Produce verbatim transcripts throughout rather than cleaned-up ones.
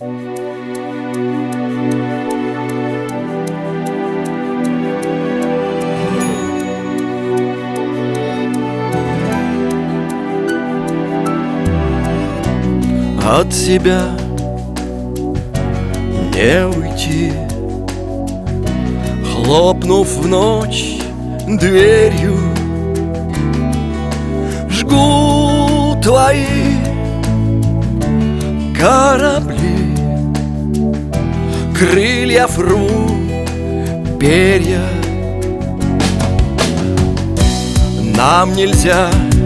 От себя не уйти, хлопнув в ночь дверью. Жгу твои корабли, крылья вру, перья. Нам нельзя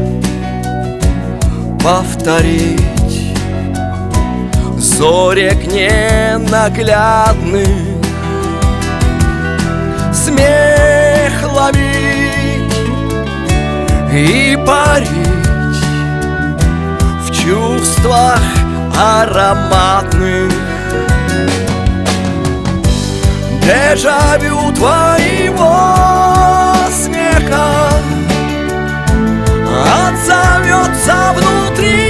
повторить зорек ненаглядных, смех ловить и парить в чувствах ароматных. Дежавю твоего смеха отзовется внутри.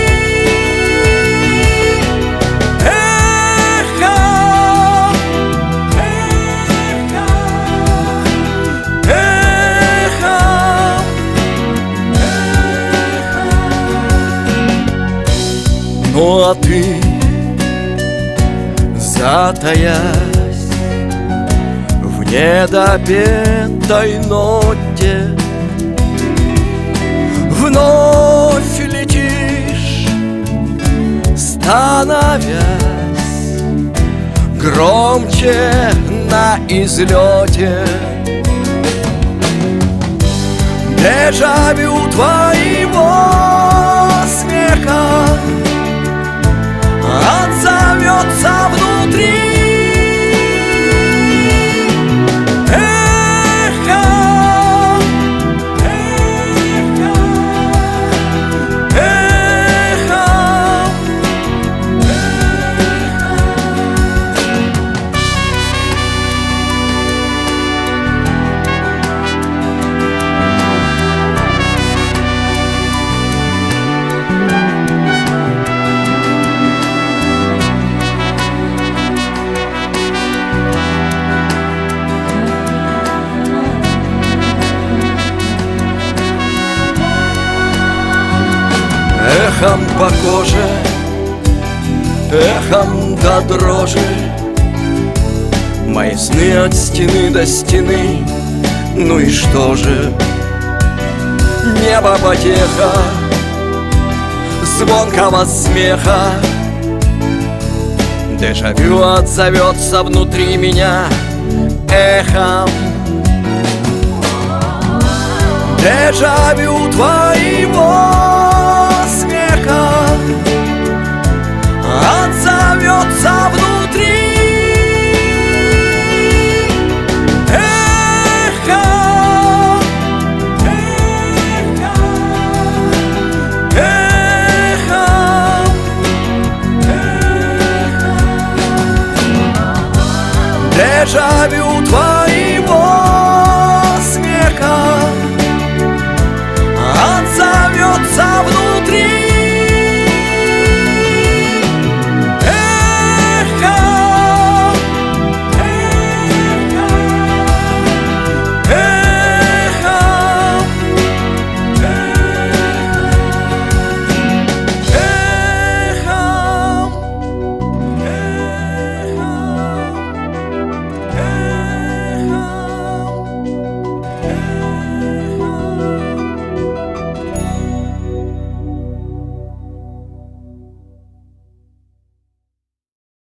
Ну а ты, затаясь в недопетой ноте, вновь летишь, становясь громче на излете. Дежавю твоего смеха отзовется внутри. Эхо, эхо, эхо, эхом по коже, эхом до дрожи, мои сны от стены до стены. Ну и что же? Небо потеха звонкого смеха. Дежавю отзовется внутри меня эхом. Дежавю твоего смеха отзовется внутри. Эхо, эхо, эхо, эхо. Дежавю твоего